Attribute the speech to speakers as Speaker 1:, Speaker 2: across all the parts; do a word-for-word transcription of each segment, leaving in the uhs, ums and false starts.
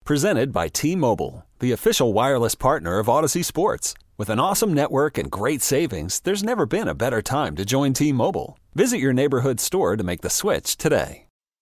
Speaker 1: Presented by T-Mobile, the official wireless partner of Odyssey Sports. With an awesome network and great savings, there's never been a better time to join T-Mobile. Visit your neighborhood store to make the switch today.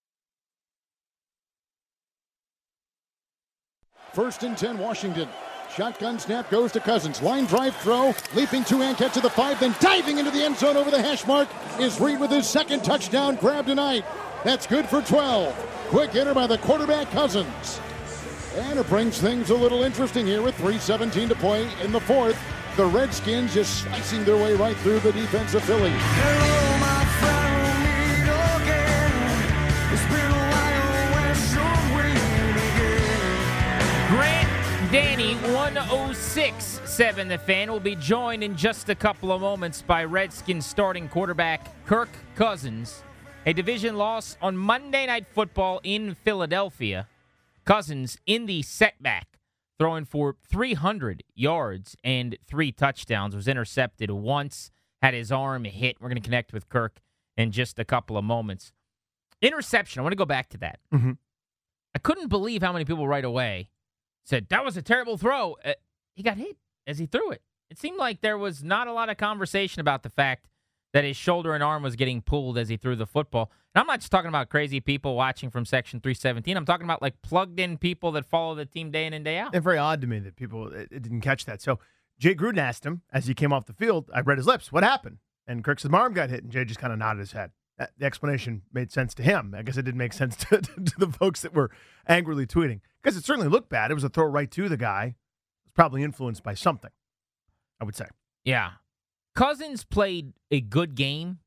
Speaker 2: First and ten, Washington. Shotgun snap goes to Cousins. Line drive throw. Leaping two-hand catch to the five, then diving into the end zone over the hash mark is Reed with his second touchdown grab tonight. That's good for twelve. Quick hitter by the quarterback, Cousins. And it brings things a little interesting here with three seventeen to play in the fourth. The Redskins just slicing their way right through the defense of Philly.
Speaker 3: Hello, my friend, we meet again. It's been a while, where should we begin?
Speaker 4: Grant Danny, one oh six point seven The Fan, will be joined in just a couple of moments by Redskins starting quarterback Kirk Cousins. A division loss on Monday Night Football in Philadelphia. Cousins in the setback, throwing for three hundred yards and three touchdowns, was intercepted once, had his arm hit. We're going to connect with Kirk in just a couple of moments. Interception, I want to go back to that.
Speaker 5: Mm-hmm.
Speaker 4: I couldn't believe how many people right away said, that was a terrible throw. Uh, he got hit as he threw it. It seemed like there was not a lot of conversation about the fact that his shoulder and arm was getting pulled as he threw the football. And I'm not just talking about crazy people watching from Section three seventeen. I'm talking about like plugged-in people that follow the team day in and day out.
Speaker 5: And very odd to me that people it, it didn't catch that. So Jay Gruden asked him as he came off the field, I read his lips, what happened? And Kirk said, my arm got hit, and Jay just kind of nodded his head. That, the explanation made sense to him. I guess it didn't make sense to, to, to the folks that were angrily tweeting. Because it certainly looked bad. It was a throw right to the guy. It was probably influenced by something, I would say.
Speaker 4: Yeah. Cousins played a good game.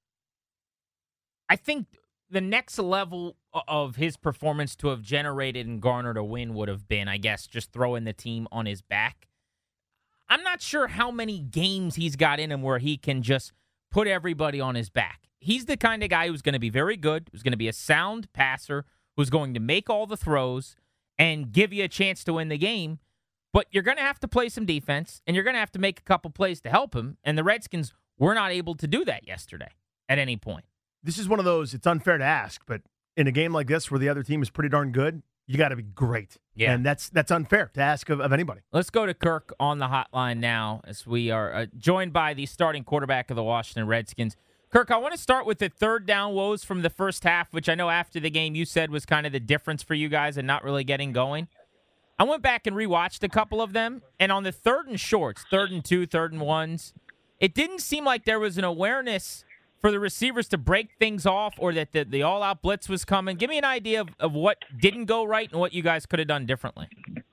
Speaker 4: I think the next level of his performance to have generated and garnered a win would have been, I guess, just throwing the team on his back. I'm not sure how many games he's got in him where he can just put everybody on his back. He's the kind of guy who's going to be very good, who's going to be a sound passer, who's going to make all the throws and give you a chance to win the game. But you're going to have to play some defense, and you're going to have to make a couple plays to help him. And the Redskins were not able to do that yesterday at any point.
Speaker 5: This is one of those, it's unfair to ask, but in a game like this where the other team is pretty darn good, you got to be great.
Speaker 4: Yeah.
Speaker 5: And that's that's unfair to ask of, of anybody.
Speaker 4: Let's go to Kirk on the hotline now as we are uh, joined by the starting quarterback of the Washington Redskins. Kirk, I want to start with the third down woes from the first half, which I know after the game you said was kind of the difference for you guys and not really getting going. I went back and rewatched a couple of them, and on the third and shorts, third and two, third and ones, it didn't seem like there was an awareness for the receivers to break things off or that the, the all-out blitz was coming. Give me an idea of, of what didn't go right and what you guys could have done differently.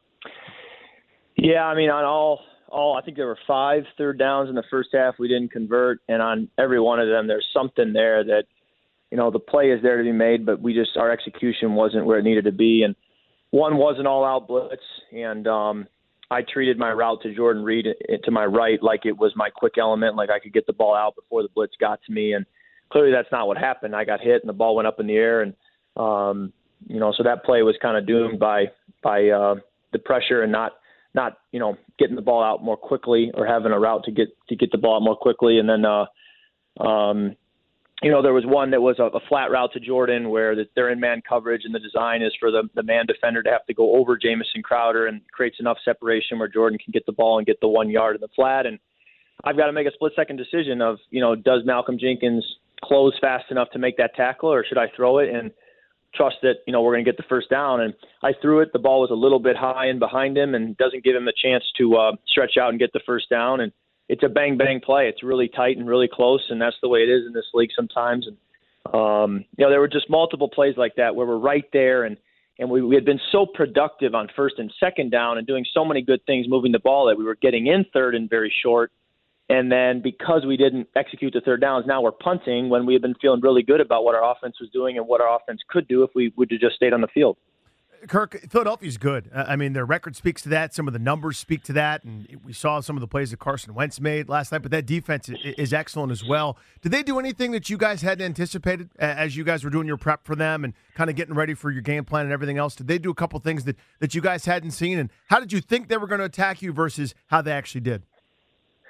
Speaker 6: Yeah, I mean, on all, all, I think there were five third downs in the first half we didn't convert, and on every one of them there's something there that, you know, the play is there to be made, but we just, our execution wasn't where it needed to be, and one was an all-out blitz, and um, I treated my route to Jordan Reed to my right like it was my quick element, like I could get the ball out before the blitz got to me. And clearly that's not what happened. I got hit and the ball went up in the air. And, um, you know, so that play was kind of doomed by by uh, the pressure and not, not you know, getting the ball out more quickly or having a route to get to get the ball out more quickly. And then, uh, um, you know, there was one that was a, a flat route to Jordan where the, they're in man coverage and the design is for the, the man defender to have to go over Jamison Crowder and creates enough separation where Jordan can get the ball and get the one yard in the flat. And I've got to make a split second decision of, you know, does Malcolm Jenkins close fast enough to make that tackle or should I throw it and trust that, you know, we're going to get the first down? And I threw it. The ball was a little bit high and behind him and doesn't give him a chance to uh, stretch out and get the first down. And it's a bang-bang play. It's really tight and really close, and that's the way it is in this league sometimes. And um, you know, there were just multiple plays like that where we're right there, and, and we, we had been so productive on first and second down and doing so many good things moving the ball that we were getting in third and very short. And then because we didn't execute the third downs, now we're punting when we had been feeling really good about what our offense was doing and what our offense could do if we would have just stayed on the field.
Speaker 5: Kirk, Philadelphia's good. I mean, their record speaks to that. Some of the numbers speak to that. And we saw some of the plays that Carson Wentz made last night, but that defense is excellent as well. Did they do anything that you guys hadn't anticipated as you guys were doing your prep for them and kind of getting ready for your game plan and everything else? Did they do a couple things that, that you guys hadn't seen? And how did you think they were going to attack you versus how they actually did?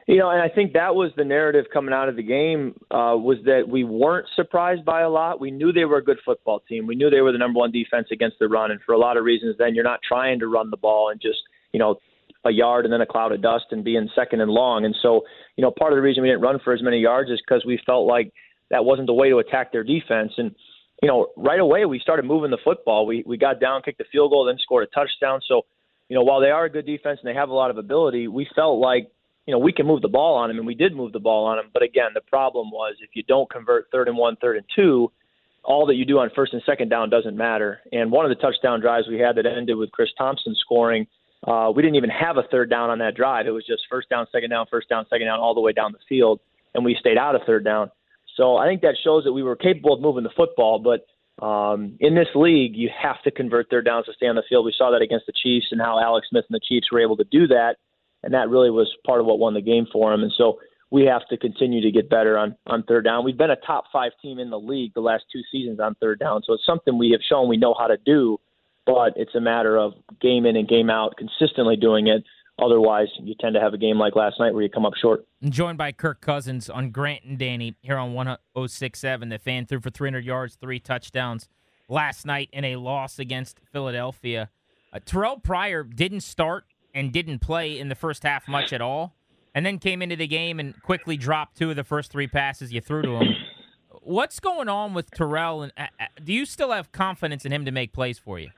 Speaker 6: You know, and I think that was the narrative coming out of the game, uh, was that we weren't surprised by a lot. We knew they were a good football team. We knew they were the number one defense against the run. And for a lot of reasons, then you're not trying to run the ball and just, you know, a yard and then a cloud of dust and being second and long. And so, you know, part of the reason we didn't run for as many yards is because we felt like that wasn't the way to attack their defense. And, you know, right away we started moving the football. We we got down, kicked the field goal, then scored a touchdown. So, you know, while they are a good defense and they have a lot of ability, we felt like, you know, we can move the ball on them, and we did move the ball on them. But again, the problem was if you don't convert third and one, third and two, all that you do on first and second down doesn't matter. And one of the touchdown drives we had that ended with Chris Thompson scoring, uh, we didn't even have a third down on that drive. It was just first down, second down, first down, second down, all the way down the field, and we stayed out of third down. So I think that shows that we were capable of moving the football, but um, in this league, you have to convert third downs to stay on the field. We saw that against the Chiefs and how Alex Smith and the Chiefs were able to do that. And that really was part of what won the game for him. And so we have to continue to get better on, on third down. We've been a top five team in the league the last two seasons on third down. So it's something we have shown we know how to do, but it's a matter of game in and game out, consistently doing it. Otherwise, you tend to have a game like last night where you come up short.
Speaker 4: I'm joined by Kirk Cousins on Grant and Danny here on one oh six point seven. The Fan threw for three hundred yards, three touchdowns last night in a loss against Philadelphia. Uh, Terrell Pryor didn't start and didn't play in the first half much at all, and then came into the game and quickly dropped two of the first three passes you threw to him. What's going on with Terrell, and uh, do you still have confidence in him to make plays for you?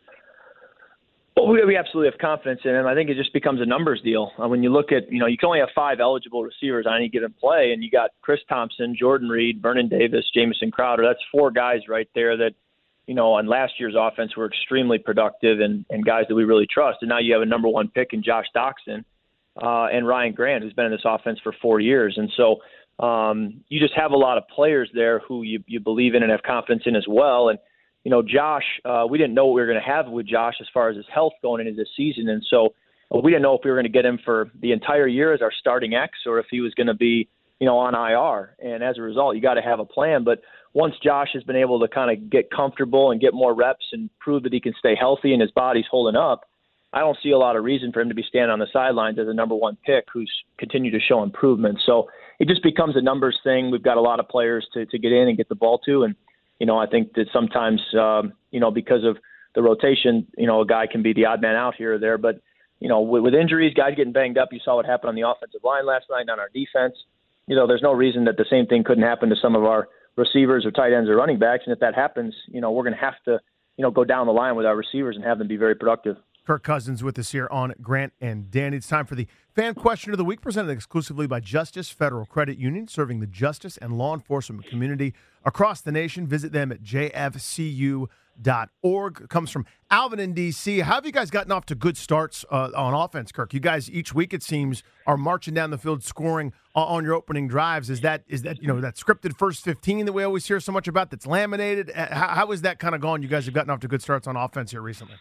Speaker 6: Well, we, we absolutely have confidence in him. I think it just becomes a numbers deal. Uh, when you look at, you know, you can only have five eligible receivers on any given play, and you got Chris Thompson, Jordan Reed, Vernon Davis, Jamison Crowder. That's four guys right there that, you know, on last year's offense were extremely productive and, and guys that we really trust. And now you have a number one pick in Josh Doxson uh, and Ryan Grant, who's been in this offense for four years. And so um, you just have a lot of players there who you, you believe in and have confidence in as well. And, you know, Josh, uh, we didn't know what we were going to have with Josh as far as his health going into this season. And so uh, we didn't know if we were going to get him for the entire year as our starting X or if he was going to be, you know, on I R. And as a result, you got to have a plan. But once Josh has been able to kind of get comfortable and get more reps and prove that he can stay healthy and his body's holding up, I don't see a lot of reason for him to be standing on the sidelines as a number one pick who's continued to show improvement. So it just becomes a numbers thing. We've got a lot of players to, to get in and get the ball to. And, you know, I think that sometimes, um, you know, because of the rotation, you know, a guy can be the odd man out here or there. But, you know, with, with injuries, guys getting banged up, you saw what happened on the offensive line last night on our defense. You know, there's no reason that the same thing couldn't happen to some of our receivers or tight ends or running backs. And if that happens, you know, we're going to have to, you know, go down the line with our receivers and have them be very productive.
Speaker 5: Kirk Cousins with us here on Grant and Danny. It's time for the Fan Question of the Week, presented exclusively by Justice Federal Credit Union, serving the justice and law enforcement community across the nation. Visit them at j f c u dot org. It comes from Alvin in D C. How have you guys gotten off to good starts uh, on offense, Kirk? You guys each week, it seems, are marching down the field, scoring on, on your opening drives. Is that is that you know that scripted first fifteen that we always hear so much about? That's laminated. How, how is that kind of gone? You guys have gotten off to good starts on offense here recently.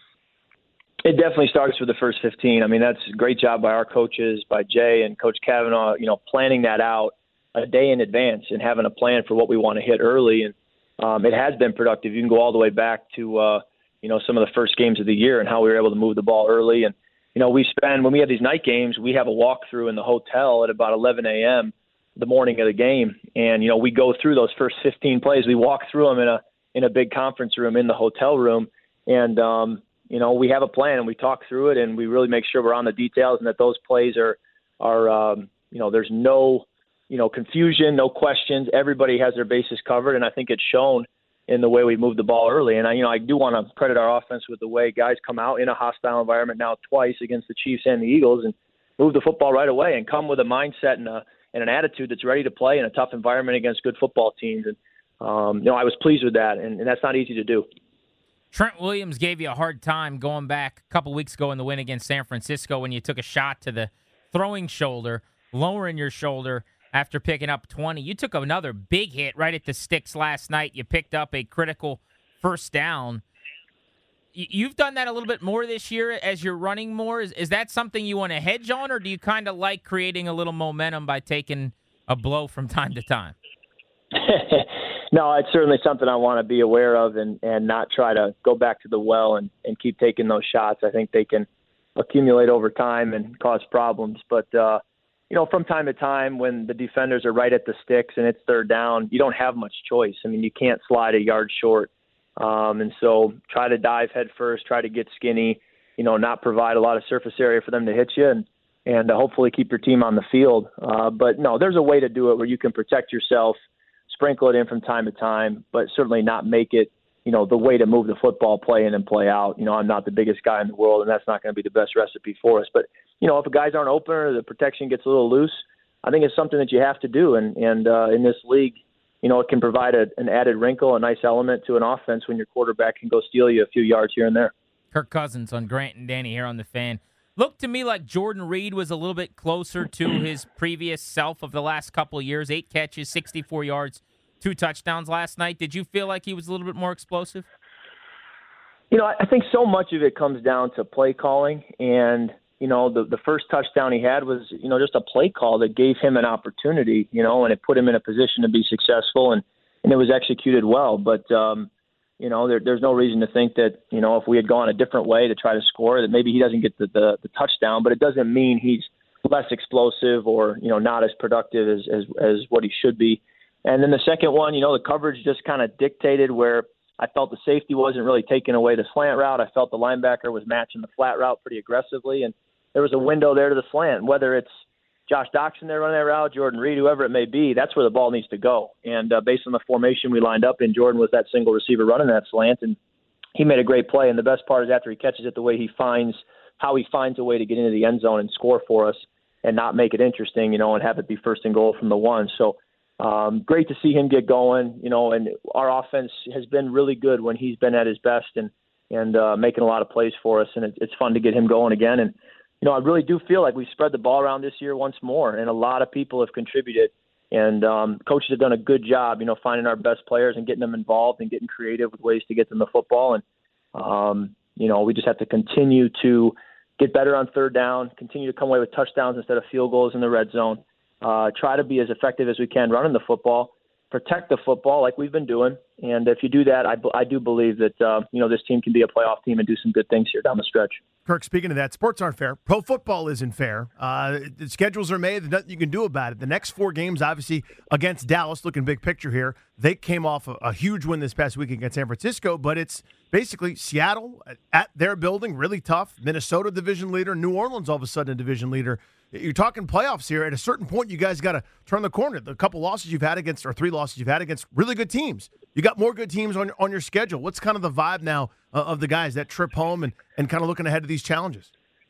Speaker 6: It definitely starts with the first fifteen. I mean, that's a great job by our coaches, by Jay and Coach Kavanaugh, you know, planning that out a day in advance and having a plan for what we want to hit early. And um, it has been productive. You can go all the way back to, uh, you know, some of the first games of the year and how we were able to move the ball early. And, you know, we spend, when we have these night games, we have a walkthrough in the hotel at about eleven a.m. the morning of the game. And, you know, we go through those first fifteen plays. We walk through them in a in a big conference room in the hotel room. And, um, you know, we have a plan and we talk through it and we really make sure we're on the details and that those plays are, are um, you know, there's no, you know, confusion, no questions. Everybody has their bases covered. And I think it's shown in the way we move the ball early. And I, you know, I do want to credit our offense with the way guys come out in a hostile environment now twice against the Chiefs and the Eagles and move the football right away and come with a mindset and a, and an attitude that's ready to play in a tough environment against good football teams. And, um, you know, I was pleased with that. And, and that's not easy to do.
Speaker 4: Trent Williams gave you a hard time going back a couple weeks ago in the win against San Francisco when you took a shot to the throwing shoulder, lowering your shoulder after picking up twenty. You took another big hit right at the sticks last night. You picked up a critical first down. You've done that a little bit more this year as you're running more. Is, is that something you want to hedge on, or do you kind of like creating a little momentum by taking a blow from time to time?
Speaker 6: No, it's certainly something I want to be aware of and, and not try to go back to the well and, and keep taking those shots. I think they can accumulate over time and cause problems. But, uh, you know, from time to time when the defenders are right at the sticks and it's third down, you don't have much choice. I mean, you can't slide a yard short. Um, and so try to dive head first, try to get skinny, you know, not provide a lot of surface area for them to hit you, and, and uh, hopefully keep your team on the field. Uh, but, no, there's a way to do it where you can protect yourself, sprinkle it in from time to time, but certainly not make it, you know, the way to move the football, play in and play out. You know, I'm not the biggest guy in the world, and that's not going to be the best recipe for us. But, you know, if the guys aren't open or the protection gets a little loose, I think it's something that you have to do. And, and uh, in this league, you know, it can provide a, an added wrinkle, a nice element to an offense when your quarterback can go steal you a few yards here and there.
Speaker 4: Kirk Cousins on Grant and Danny here on The Fan. Looked to me like Jordan Reed was a little bit closer to his previous self of the last couple of years. Eight catches, sixty-four yards, two touchdowns last night. Did you feel like he was a little bit more explosive?
Speaker 6: You know, I think so much of it comes down to play calling. And, you know, the, the first touchdown he had was, you know, just a play call that gave him an opportunity, you know, and it put him in a position to be successful, and, and it was executed well. But, um, you know, there, there's no reason to think that, you know, if we had gone a different way to try to score, that maybe he doesn't get the, the, the touchdown, but it doesn't mean he's less explosive or, you know, not as productive as, as, as what he should be. And then the second one, you know, the coverage just kind of dictated where I felt the safety wasn't really taking away the slant route. I felt the linebacker was matching the flat route pretty aggressively, and there was a window there to the slant. Whether it's Josh Doxson there running that route, Jordan Reed, whoever it may be, that's where the ball needs to go. And uh, based on the formation we lined up in, Jordan was that single receiver running that slant, and he made a great play. And the best part is after he catches it, the way he finds how he finds a way to get into the end zone and score for us and not make it interesting, you know, and have it be first and goal from the one. So um, great to see him get going, you know, and our offense has been really good when he's been at his best and, and uh, making a lot of plays for us. And it, it's fun to get him going again. And, you know, I really do feel like we've spread the ball around this year once more, and a lot of people have contributed. And um, coaches have done a good job, you know, finding our best players and getting them involved and getting creative with ways to get them the football. And, um, you know, we just have to continue to get better on third down, continue to come away with touchdowns instead of field goals in the red zone, uh, try to be as effective as we can running the football, protect the football like we've been doing. And if you do that, I, I do believe that, uh, you know, this team can be a playoff team and do some good things here down the stretch.
Speaker 5: Kirk, speaking of that, sports aren't fair. Pro football isn't fair. Uh, the schedules are made. There's nothing you can do about it. The next four games, obviously, against Dallas, looking big picture here, they came off a, a huge win this past week against San Francisco, but it's basically Seattle at their building, really tough. Minnesota division leader. New Orleans all of a sudden a division leader. You're talking playoffs here. At a certain point, you guys got to turn the corner. The couple losses you've had against, or three losses you've had against really good teams. You got more good teams on, on your schedule. What's kind of the vibe now uh, of the guys that trip home and, and kind of looking ahead to these challenges?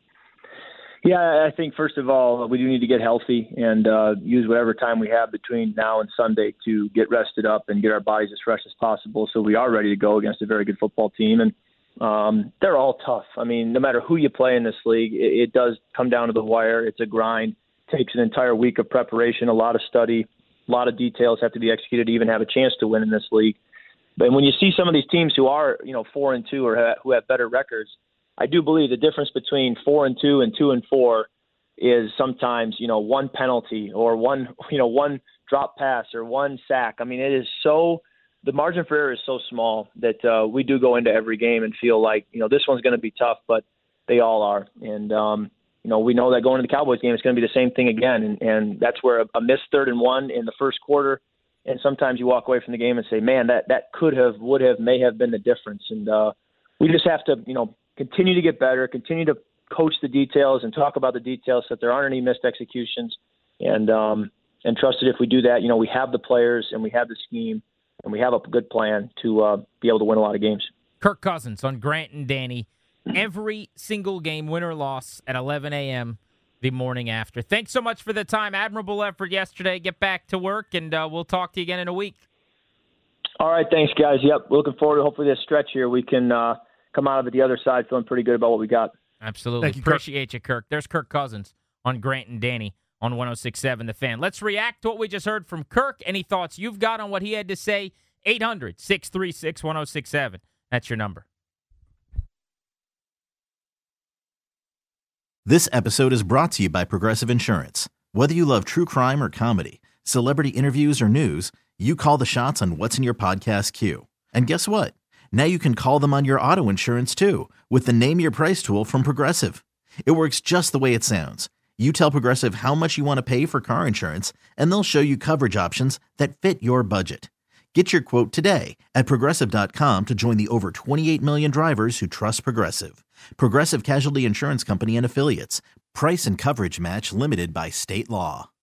Speaker 6: Yeah, I think, first of all, we do need to get healthy and uh, use whatever time we have between now and Sunday to get rested up and get our bodies as fresh as possible so we are ready to go against a very good football team. And um, they're all tough. I mean, no matter who you play in this league, it, it does come down to the wire. It's a grind. It takes an entire week of preparation, a lot of study, a lot of details have to be executed to even have a chance to win in this league. But when you see some of these teams who are, you know, four and two or ha- who have better records, I do believe the difference between four and two and two and four is sometimes, you know, one penalty or one, you know, one drop pass or one sack. I mean, it is so, the margin for error is so small that uh, we do go into every game and feel like, you know, this one's going to be tough, but they all are. And, um, you know, we know that going into the Cowboys game, it's going to be the same thing again. And, and that's where a, a missed third and one in the first quarter, and sometimes you walk away from the game and say, man, that, that could have, would have, may have been the difference. And uh, we just have to, you know, continue to get better, continue to coach the details and talk about the details so that there aren't any missed executions. And, um, and trust that if we do that, you know, we have the players and we have the scheme and we have a good plan to uh, be able to win a lot of games.
Speaker 4: Kirk Cousins on Grant and Danny. Every single game, win or loss, at eleven a.m. the morning after. Thanks so much for the time. Admirable effort yesterday. Get back to work, and uh, we'll talk to you again in a week.
Speaker 6: All right, thanks, guys. Yep, looking forward to hopefully this stretch here. We can uh, come out of it the other side feeling pretty good about what we got.
Speaker 4: Absolutely.
Speaker 5: Thank you, Kirk.
Speaker 4: Appreciate you, Kirk. There's Kirk Cousins on Grant and Danny on one oh six point seven The Fan. Let's react to what we just heard from Kirk. Any thoughts you've got on what he had to say? eight hundred, six three six, one oh six seven. That's your number.
Speaker 7: This episode is brought to you by Progressive Insurance. Whether you love true crime or comedy, celebrity interviews or news, you call the shots on what's in your podcast queue. And guess what? Now you can call them on your auto insurance too with the Name Your Price tool from Progressive. It works just the way it sounds. You tell Progressive how much you want to pay for car insurance, and they'll show you coverage options that fit your budget. Get your quote today at Progressive dot com to join the over twenty-eight million drivers who trust Progressive. Progressive Casualty Insurance Company and Affiliates. Price and coverage match limited by state law.